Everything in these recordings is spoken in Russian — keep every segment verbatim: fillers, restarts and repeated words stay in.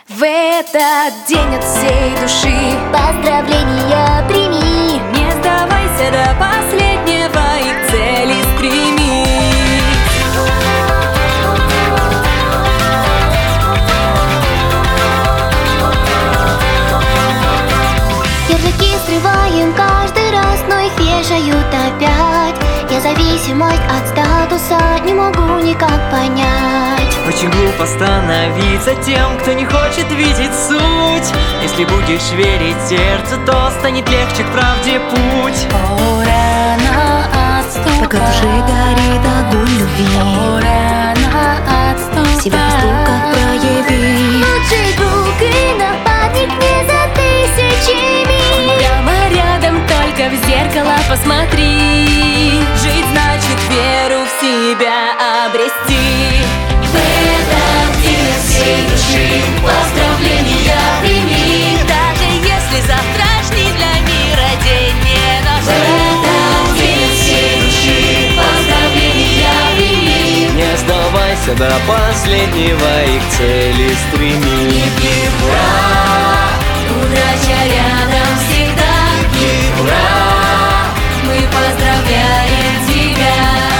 В этот день от всей души поздравления прими. Не сдавайся до последнего и к цели стремись. Ярлыки срываем каждый раз, но их вешают опять. Я зависимость от статуса не могу никак понять. Очень глупо становиться тем, кто не хочет видеть суть. Если будешь верить сердцу, то станет легче к правде путь. Пора на отступать, пока в душе горит огонь любви. Пора отступать, себя в поступках прояви. Лучший друг и нападник не за тысячи миль. Прямо рядом, только в зеркало посмотри. Жить значит веру в себя обрести. В этот день от всей души поздравления прими. Даже если завтрашний для мира день не В наш. этот день от всей души поздравления прими. Не сдавайся до последнего и к цели стремись. Ура! Удача рядом всегда. Ура! Мы поздравляем тебя.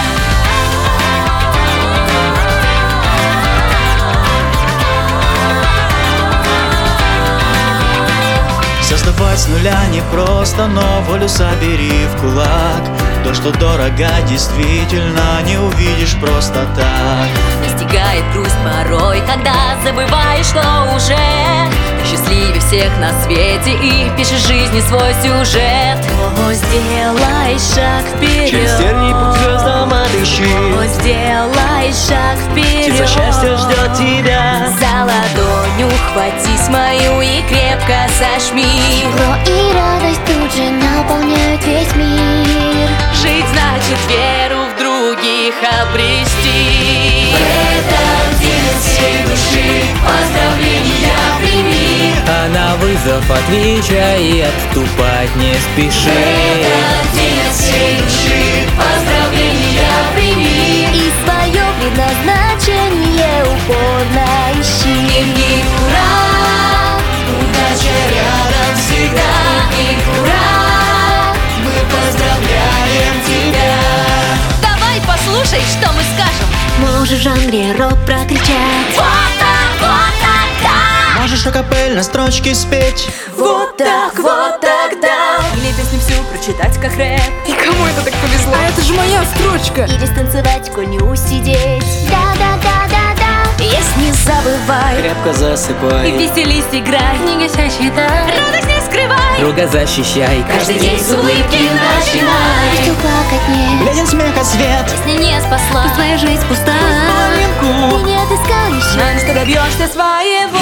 Создавать с нуля непросто, но волю собери в кулак. То, что дорого, действительно не увидишь просто так. Настигает грусть порой, когда забываешь, что уже ты счастливее всех на свете и пишешь жизни свой сюжет. О, сделай шаг вперед, Через тернии путь к звездам отыщи. О, сделай шаг вперед, Птица счастья ждет тебя. За ладонь ухватись мою и крепко сожми. Тепло и радость тут же наполняют весь мир. Жить значит веру в других обрести. В этот день от всей души поздравления прими. А на вызов отвечай и отступать не В спеши. этот день от всей души поздравления прими. И свое предназначение упорно ищи. И ура! Удача рядом всегда. И ура! Мы поздравляем тебя. Давай послушай, что мы скажем. Можешь в жанре рок прокричать. Вот так, вот так, да. Можешь акапельно строчки спеть. Вот так, вот так, да. Или песню всю прочитать как рэп. И кому это так повезло? А это же моя строчка. Или станцевать, коль не усидеть. Да, да, да, да, да. Есть не забывай. Крепко И засыпай, веселись, играй. Не гася считай. Радость не скрывай. друга защищай. Каждый день с улыбки начинай. Что плакать не, Глядя смеха свет. Песня не спасла. Пусть твоя жизнь пуста. ты не отыскал еще. Знаешь, что добьешься своего.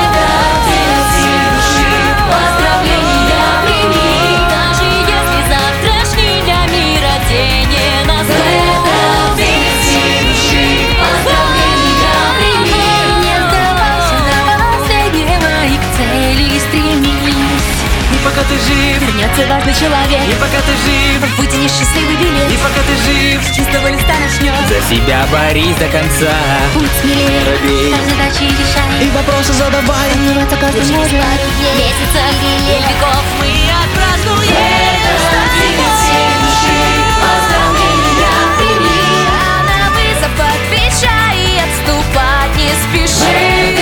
Поздравления прими. Даже если завтрашний для мира день не В назад. этот день от всей души поздравления прими. Не сдавайся до последнего и к цели стремись. И пока ты жив, Вернется важный и человек. пока ты жив, Вытяни счастливый билет. и пока ты жив, С чистого листа начнем. за себя борись до конца. Будь смелее, Робей. так задачи решай. И вопросы задавай. Сомневаться каждый Через может. пару дней, месяцев или веков мы отпразднуем с тобой. Поздравления прими. А на вызов отвечай и отступать не спеши.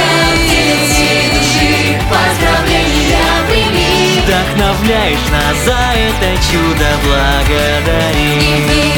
Поздравления прими. Вдохновляешь нас, за это чудо благодарим. И